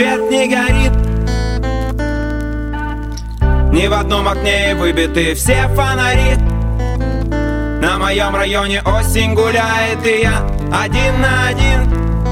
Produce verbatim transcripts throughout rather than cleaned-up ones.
Свет не горит, ни в одном окне выбиты все фонари. На моем районе осень гуляет, и я один на один.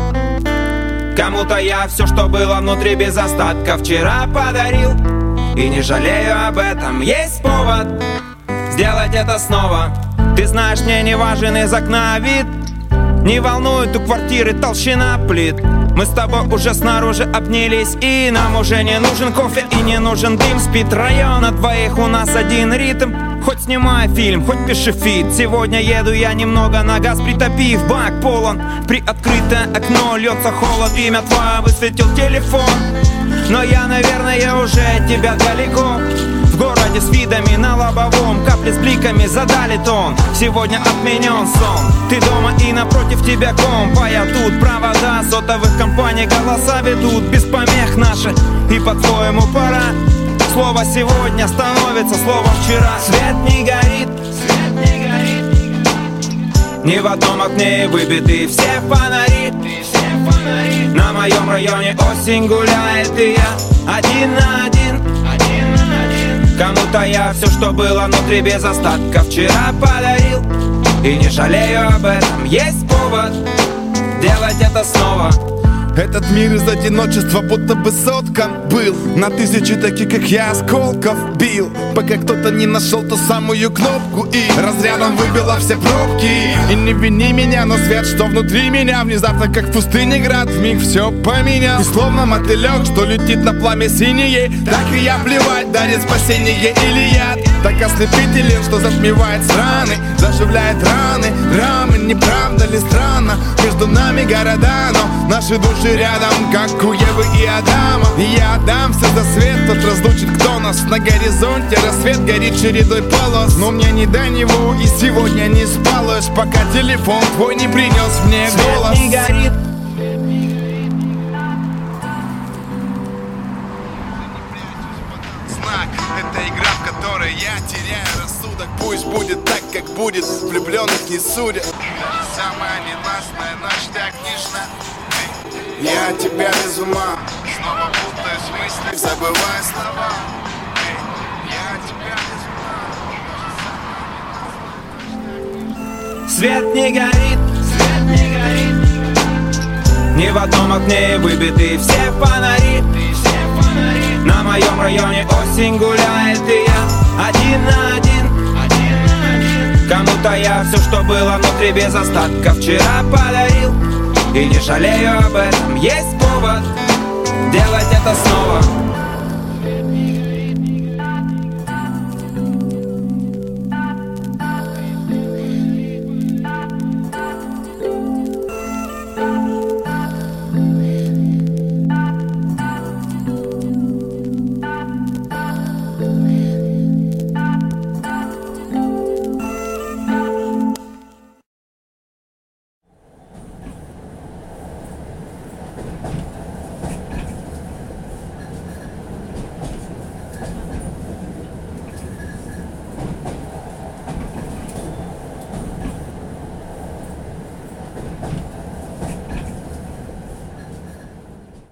Кому-то я все, что было внутри без остатка, вчера подарил. И не жалею об этом, есть повод сделать это снова. Ты знаешь, мне не важен из окна вид, не волнует у квартиры толщина плит. Мы с тобой уже снаружи обнялись, и нам уже не нужен кофе и не нужен дым. Спит район, на двоих у нас один ритм. Хоть снимай фильм, хоть пиши фит. Сегодня еду я немного на газ, притопив бак полон. Приоткрытое окно, льется холод, имя твое высветил телефон. Но я, наверное, уже от тебя далеко. В городе с видами на лобовом, капли с бликами задали тон. Сегодня отменен сон, ты дома и напротив тебя комп. А я тут, провода сотовых компаний, голоса ведут без помех наши. И по-твоему пора. Слово сегодня становится словом вчера. Свет не горит, свет не горит, ни в одном окне выбиты все фонари. На моем районе осень гуляет, и я один на один. Кому-то я все, что было внутри без остатка, вчера подарил. И не жалею об этом, есть повод делать это снова. Этот мир из одиночества будто бы соткан был. На тысячи таких, как я, осколков бил, пока кто-то не нашел ту самую кнопку и разрядом выбило все пробки. И не вини меня, но свет, что внутри меня, внезапно, как в пустыне град, вмиг все поменял. И словно мотылек, что летит на пламя синее, так и я плевать, дарит спасение или яд. Так ослепителен, что затмевает страны, заживляет раны, рамы. Не правда ли странно? Между нами города, но наши души рядом, как у Евы и Адама. И я отдамся за свет, тот разлучит, кто нас. На горизонте рассвет горит чередой полос, но мне не до него, и сегодня не спалось, пока телефон твой не принес мне голос. Свет не горит, знак — это игра, в которой я теряю рассудок. Пусть будет так, как будет, влюбленных не судят. Самая ненастная ночь так нежна. Я от тебя без ума, снова путаюсь в мыслях, забывая слова. Я от тебя без ума. свет не горит, свет не горит, ни в одном окне выбиты все фонари. На моем районе осень гуляет, и я один на один. Кому-то я все, что было внутри без остатка, вчера подарил. И не жалею об этом, есть повод делать это снова.